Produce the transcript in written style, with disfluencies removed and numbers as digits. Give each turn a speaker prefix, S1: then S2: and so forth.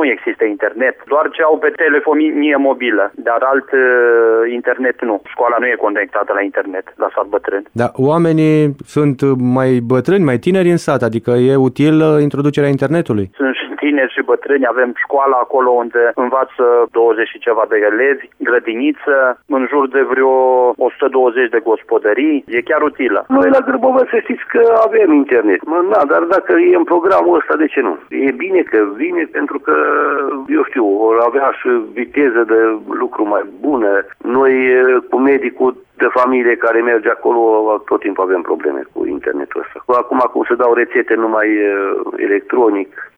S1: nu există internet, doar ce au pe telefonie mobilă, dar alt internet nu. Școala nu e conectată la internet, la sat bătrân.
S2: Dar oamenii sunt mai bătrâni, mai tineri în sat, adică e util introducerea internetului?
S1: Sunt și tineri și bătrâni, avem școala acolo unde învață 20 și ceva de elevi, grădiniță, în jur de vreo 120 de gospodării, e chiar utilă.
S3: Noi la Gârbovă să știți că avem internet, dar dacă e în programul ăsta, de ce nu? E bine că vine pentru că, eu știu, or avea și viteză de lucru mai bună. Noi cu medicul de familie care merge acolo, tot timpul avem probleme cu internetul ăsta. Acum cum se dau rețete numai electronic,